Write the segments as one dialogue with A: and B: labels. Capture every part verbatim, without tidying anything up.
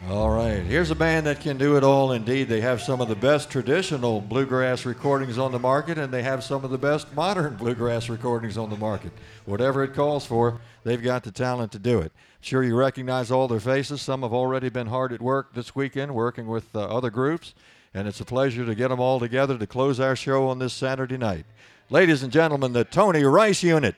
A: All right, here's a band that can do it all indeed. They have some of the best traditional bluegrass recordings on the market, and they have some of the best modern bluegrass recordings on the market. Whatever it calls for, they've got the talent to do it. Sure, you recognize all their faces. Some have already been hard at work this weekend working with uh, other groups, and it's a pleasure to get them all together to close our show on this Saturday night. Ladies and gentlemen, the Tony Rice Unit.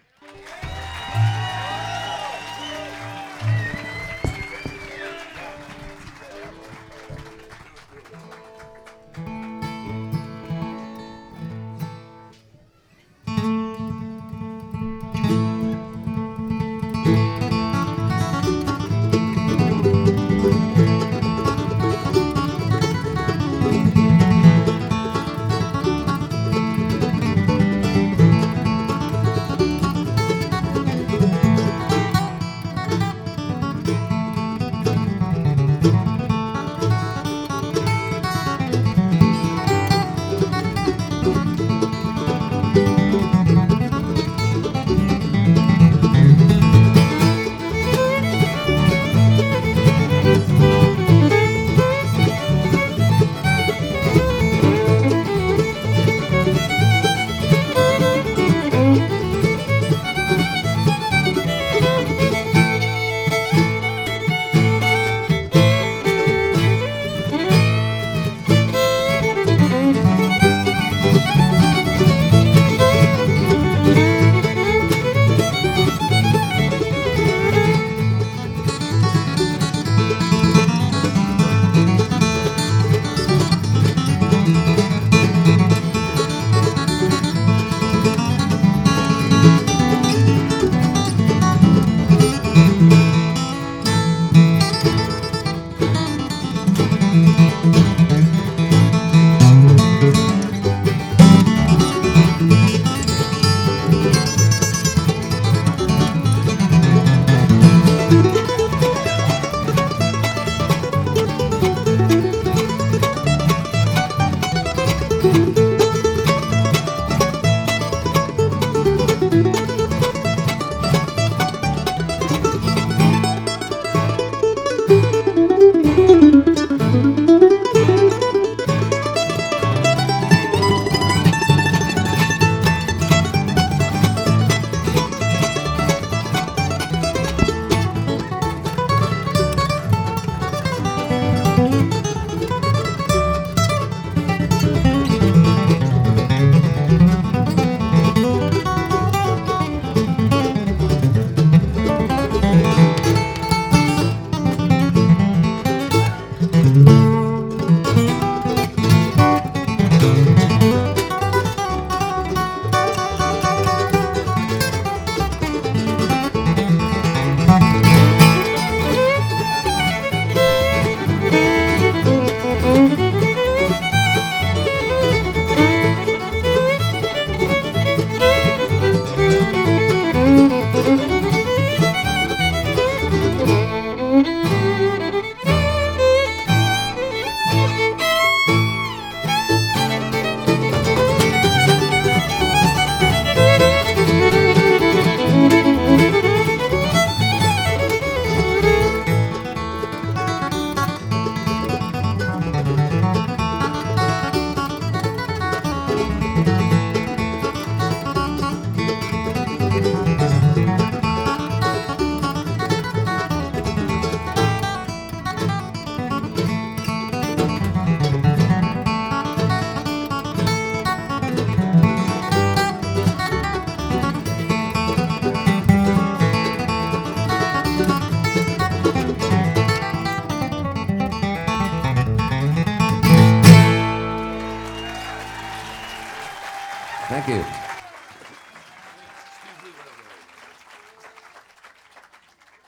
B: Thank you.